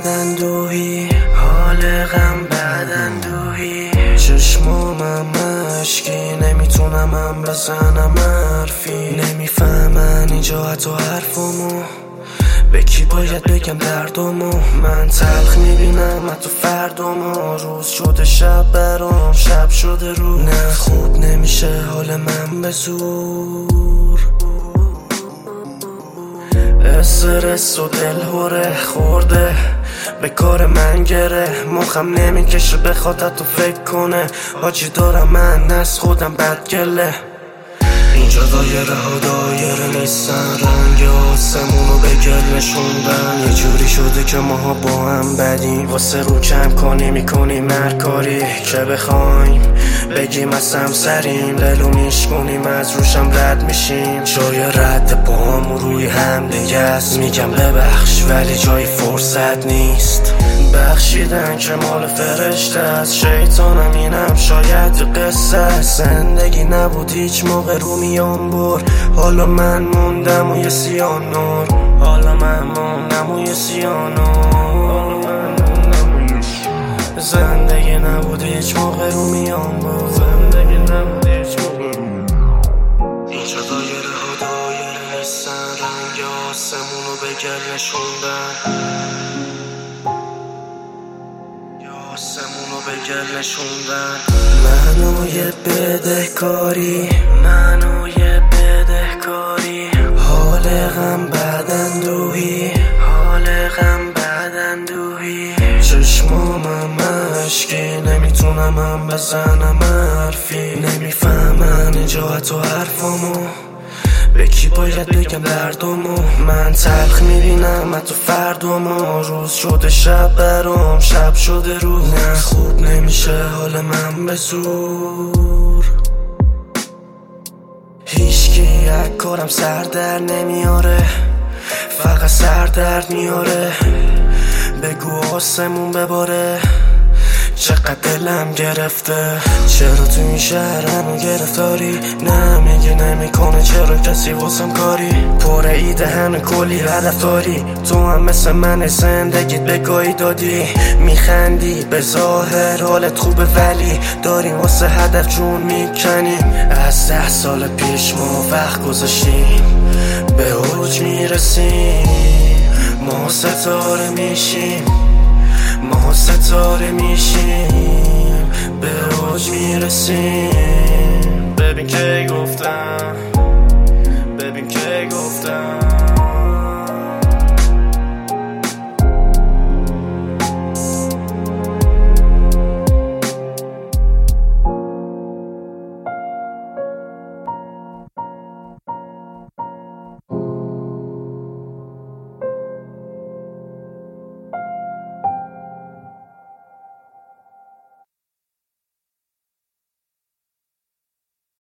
بعد اندوهی، حال غم بعد اندوهی، چشمامم مشکی، نمیتونم بزنم حرفی، نمیفهمن اینجا حتی حرفمو، به کی باید بگم دردمو. من تلخ میبینم حتی فردامو، روز شده شب برام، شب شده روز. نه خوب نمیشه حال من به زور، استرس و دلهوره خورده به کار من گره، مخم نمیکشه بخواد تو فکر کنه، حاجی دارم من از خودم بدگله. اینجا دایره ها دایره نیستن، رنگ آسمونو به گل نشوندن، یه جوری شده که ماها با هم بدیم، واسه رو کم کنی میکنیم هر کاری که بخوایم، بگیم از سریم دلو میشکنیم، از روشم رد میشیم، جای رد پاهامو روی هم دیگه است، میگم ببخش ولی جای فرصت نیست، بخشیدن که مال فرشته است، شیطانم اینم شاید قصه است، زندگی نبود هیچ موقع رو میان بر، حالا من موندم و یه سیانور، حالا من موندم و یه سیانور، زندگی نبود هیچ موقع رو میان بر، زندگی نبود هیچ موقع رو میان بر. اینجا دایره ها دایره نیستن، رنگ آسمونو به گل نشوندن، آسمونو به گل نشوندن، منو یه بدهکاری، منو یه بدهکاری، حال غم بعد اندوهی، حال غم بعد اندوهی، چشمامم مشکی، نمیتونم بزنم حرفی، نمیفهمن اینجا حتی حرفمو، به کی باید بگم دردمو. من تلخ میبینم حتی فردامو، روز شده شب برام، شب شده روز. نه خوب نمیشه حال من به زور، هیچکی از کارم سر در نمیاره، فقط سر درد میاره، بگو آسمون بباره، چقدر دلم گرفته، چرا تو این شهر هنو گرفتاری، نمیگی نمیکنه چرا کسی واسم کاری، پر ایده هنو کلی هدف داری، تو هم مثل من زندگیت به گاهی دادی، میخندی به ظاهر حالت خوبه ولی داریم واسه هدف جون میکنیم، از 10 سال پیش ما وقت گذاشتیم، به اوج میرسیم، ما ستاره میشیم، ما ستاره میشیم، به اوج میرسیم، ببین که گفتم، ببین که گفتم.